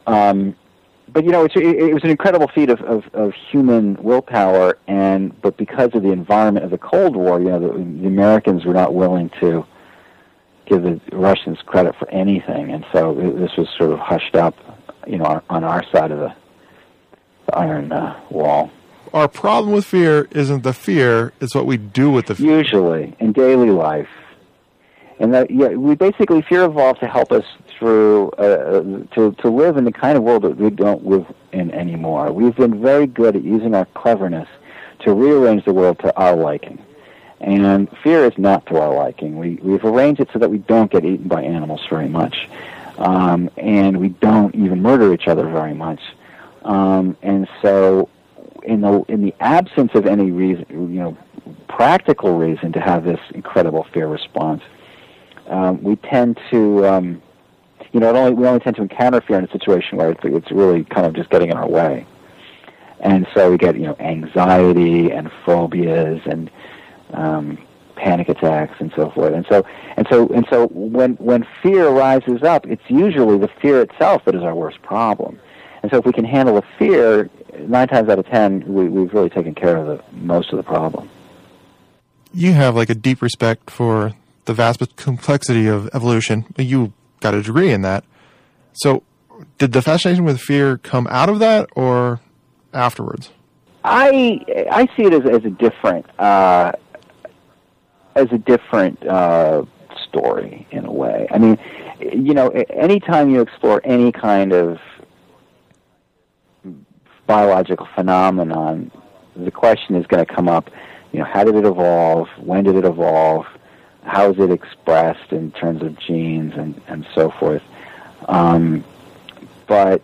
But it was an incredible feat of human willpower, but because of the environment of the Cold War, the Americans were not willing to give the Russians credit for anything, and so this was sort of hushed up, on our side of the Iron Wall. Our problem with fear isn't the fear; it's what we do with the fear. Usually, in daily life, and we basically fear evolved to help us through to live in the kind of world that we don't live in anymore. We've been very good at using our cleverness to rearrange the world to our liking, and fear is not to our liking. We've arranged it so that we don't get eaten by animals very much, and we don't even murder each other very much, and so in the absence of any reason, practical reason to have this incredible fear response, we tend to we only tend to encounter fear in a situation where it's really kind of just getting in our way. And so we get, anxiety and phobias and panic attacks and so forth. And so when fear rises up, it's usually the fear itself that is our worst problem. And so if we can handle the fear, 9 times out of 10, we've really taken care of most of the problem. You have a deep respect for the vast complexity of evolution. You got a degree in that. So did the fascination with fear come out of that or afterwards? I see it as a different story in a way. I mean, anytime you explore any kind of biological phenomenon, the question is going to come up, how did it evolve? When did it evolve? How is it expressed in terms of genes and so forth? But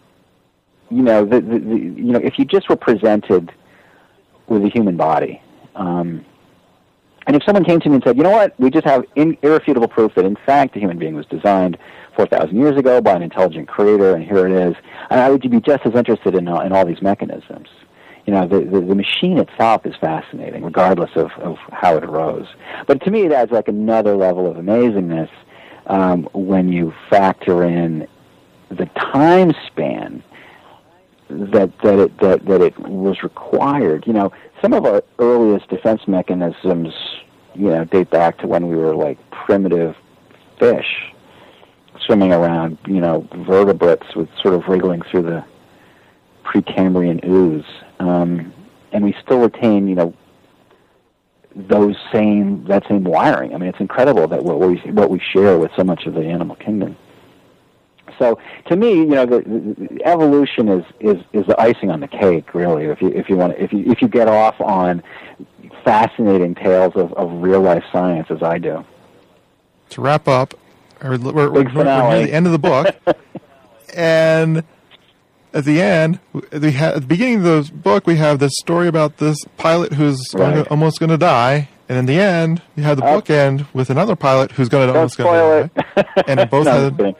if you just were presented with a human body, and if someone came to me and said, you know what, we just have irrefutable proof that in fact the human being was designed 4,000 years ago by an intelligent creator, and here it is, I would be just as interested in all these mechanisms. The machine itself is fascinating, regardless of how it arose. But to me, it adds like another level of amazingness when you factor in the time span that it was required. Some of our earliest defense mechanisms, date back to when we were like primitive fish swimming around, vertebrates with sort of wriggling through the Precambrian ooze. And we still retain, that same wiring. I mean, it's incredible that what we share with so much of the animal kingdom. So, to me, the evolution is the icing on the cake, really. If you get off on fascinating tales of real life science, as I do. To wrap up, we're near the end of the book, and at the end, at the beginning of the book, we have this story about this pilot who's almost going to die, and in the end, you have the bookend with another pilot who's almost going to die, and they both had.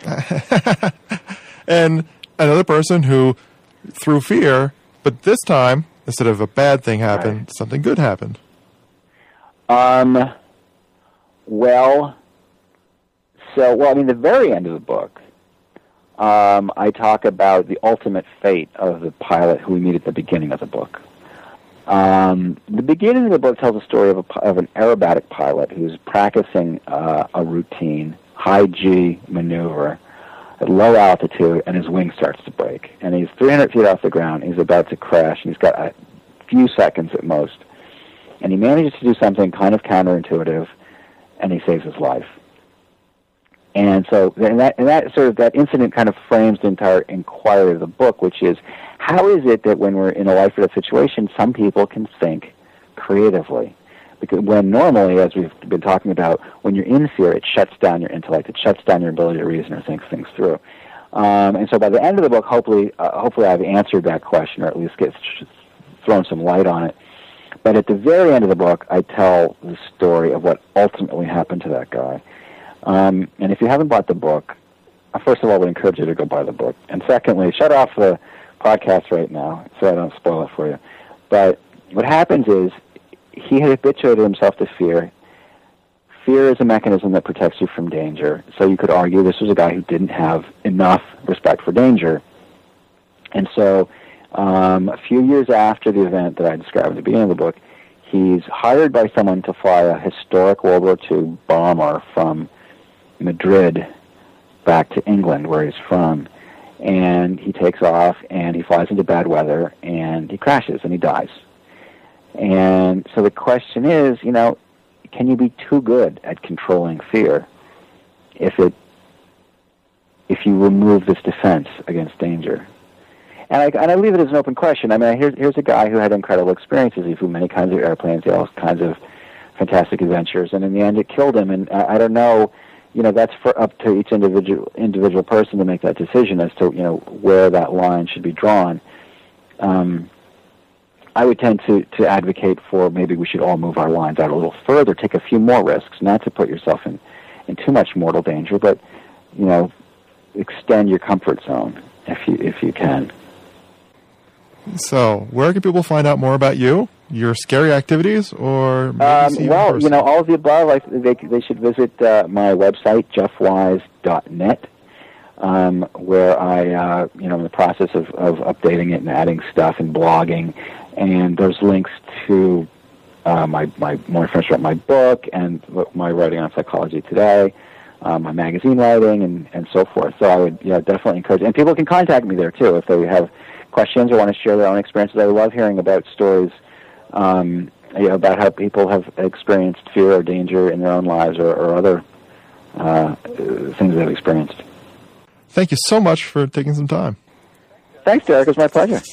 And another person who, through fear, but this time, instead of a bad thing happened, something good happened. The very end of the book, I talk about the ultimate fate of the pilot who we meet at the beginning of the book. The beginning of the book tells a story of an aerobatic pilot who's practicing a routine, high G maneuver at low altitude, and his wing starts to break. And he's 300 feet off the ground. He's about to crash, and he's got a few seconds at most. And he manages to do something kind of counterintuitive, and he saves his life. And so, that incident kind of frames the entire inquiry of the book, which is, how is it that when we're in a life or death situation, some people can think creatively? Because when normally, as we've been talking about, when you're in fear, it shuts down your intellect, it shuts down your ability to reason or think things through. And so by the end of the book, hopefully I've answered that question, or at least thrown some light on it. But at the very end of the book, I tell the story of what ultimately happened to that guy. And if you haven't bought the book, first of all, I would encourage you to go buy the book. And secondly, shut off the podcast right now so I don't spoil it for you. But what happens is, he had habituated himself to fear. Fear is a mechanism that protects you from danger. So you could argue this was a guy who didn't have enough respect for danger. And so a few years after the event that I described at the beginning of the book, he's hired by someone to fly a historic World War II bomber from Madrid back to England, where he's from. And he takes off, and he flies into bad weather, and he crashes, and he dies. And so the question is, can you be too good at controlling fear if you remove this defense against danger? And I leave it as an open question. I mean, here's a guy who had incredible experiences. He flew many kinds of airplanes, all kinds of fantastic adventures, and in the end it killed him. And I don't know, that's up to each individual person to make that decision as to, where that line should be drawn. I would tend to advocate for maybe we should all move our lines out a little further, take a few more risks, not to put yourself in too much mortal danger, but extend your comfort zone if you can. So, where can people find out more about you, your scary activities, or maybe all of the above? They should visit my website, jeffwise.net. Where I, in the process of updating it and adding stuff and blogging, and there's links to my more information about my book and my writing on Psychology Today, my magazine writing, and so forth. So I would definitely encourage, and people can contact me there too if they have questions or want to share their own experiences. I love hearing about stories, about how people have experienced fear or danger in their own lives or other things they've experienced. Thank you so much for taking some time. Thanks, Derek. It was my pleasure.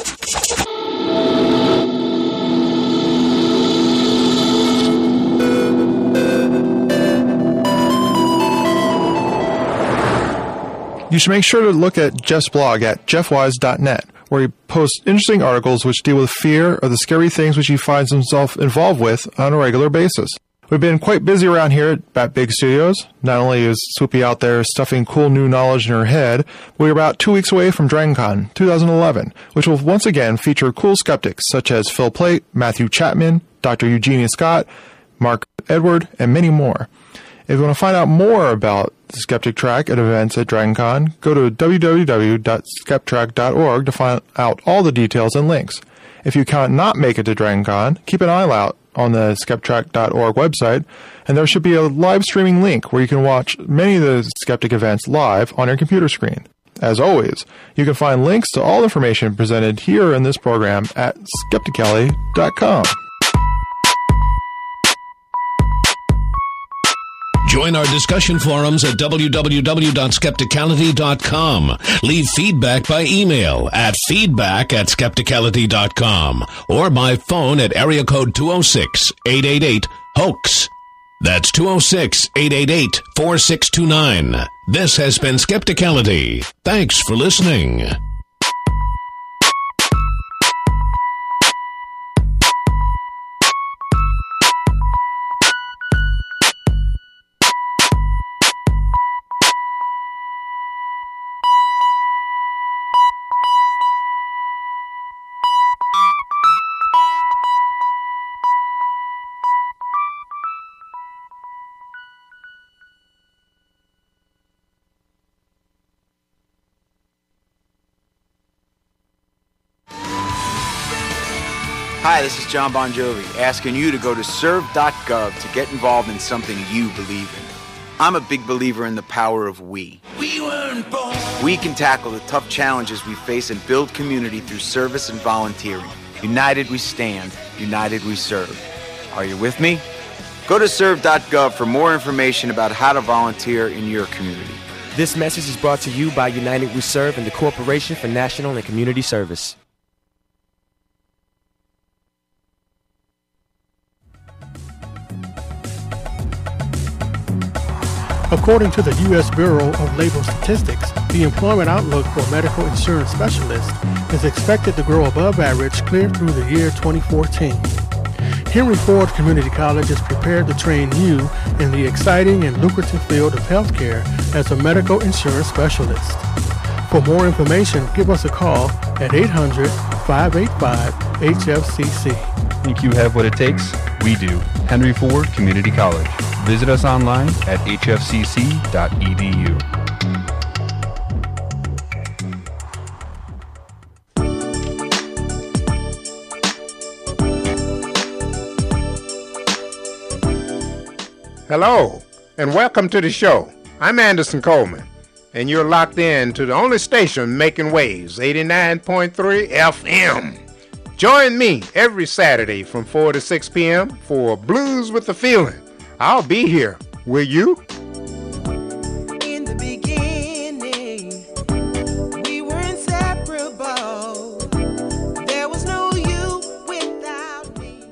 You should make sure to look at Jeff's blog at jeffwise.net, where he posts interesting articles which deal with fear or the scary things which he finds himself involved with on a regular basis. We've been quite busy around here at Bat Big Studios. Not only is Swoopy out there stuffing cool new knowledge in her head, but we're about 2 weeks away from DragonCon 2011, which will once again feature cool skeptics such as Phil Plait, Matthew Chapman, Dr. Eugenia Scott, Mark Edward, and many more. If you want to find out more about the Skeptic Track at events at DragonCon, go to www.skeptrack.org to find out all the details and links. If you cannot make it to DragonCon, keep an eye out on the skeptrack.org website, and there should be a live streaming link where you can watch many of the Skeptic events live on your computer screen. As always, you can find links to all information presented here in this program at skepticalley.com. Join our discussion forums at www.skepticality.com. Leave feedback by email at feedback@skepticality.com or by phone at area code 206-888-HOAX. That's 206-888-4629. This has been Skepticality. Thanks for listening. Hi, this is John Bon Jovi, asking you to go to serve.gov to get involved in something you believe in. I'm a big believer in the power of we. We weren't born. We can tackle the tough challenges we face and build community through service and volunteering. United we stand, united we serve. Are you with me? Go to serve.gov for more information about how to volunteer in your community. This message is brought to you by United We Serve and the Corporation for National and Community Service. According to the U.S. Bureau of Labor Statistics, the employment outlook for medical insurance specialists is expected to grow above average clear through the year 2014. Henry Ford Community College is prepared to train you in the exciting and lucrative field of healthcare as a medical insurance specialist. For more information, give us a call at 800-585-HFCC. Think you have what it takes? We do. Henry Ford Community College. Visit us online at hfcc.edu. Hello, and welcome to the show. I'm Anderson Coleman, and you're locked in to the only station making waves, 89.3 FM. Join me every Saturday from 4 to 6 p.m. for Blues with the Feeling. I'll be here. Will you? In the beginning, we were inseparable. There was no you without me.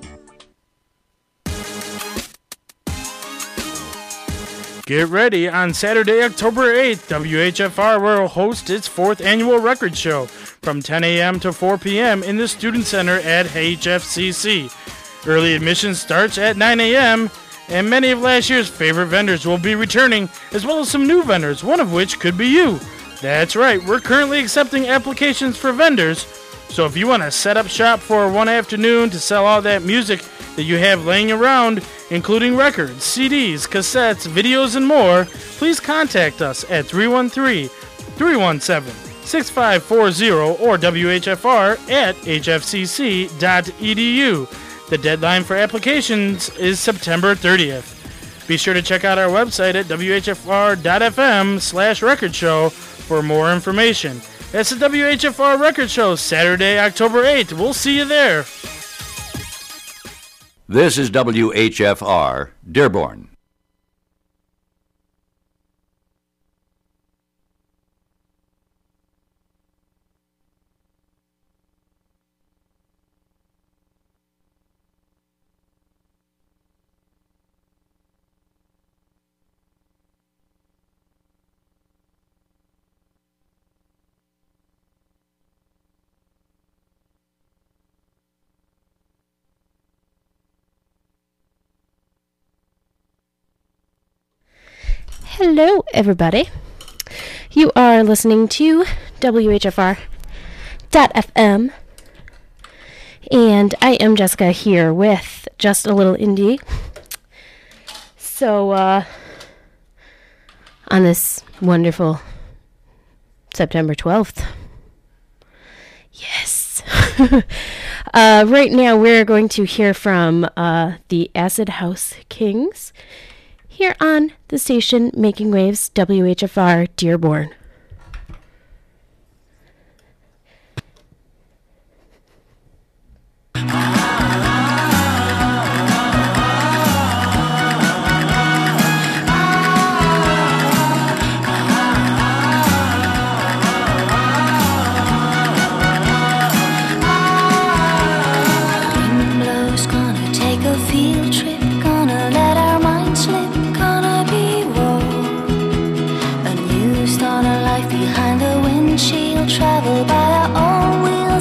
Get ready. On Saturday, October 8th, WHFR will host its 4th annual record show from 10 a.m. to 4 p.m. in the Student Center at HFCC. Early admission starts at 9 a.m., and many of last year's favorite vendors will be returning, as well as some new vendors, one of which could be you. That's right, we're currently accepting applications for vendors, so if you want to set up shop for one afternoon to sell all that music that you have laying around, including records, CDs, cassettes, videos, and more, please contact us at 313-317-6540 or WHFR at hfcc.edu. The deadline for applications is September 30th. Be sure to check out our website at whfr.fm/record show for more information. That's the WHFR Record Show, Saturday, October 8th. We'll see you there. This is WHFR, Dearborn. Hello, everybody. You are listening to WHFR.FM, and I am Jessica here with Just a Little Indie. So, on this wonderful September 12th, yes, right now we're going to hear from the Acid House Kings here on the station Making Waves, WHFR Dearborn. Travel by our own wheels.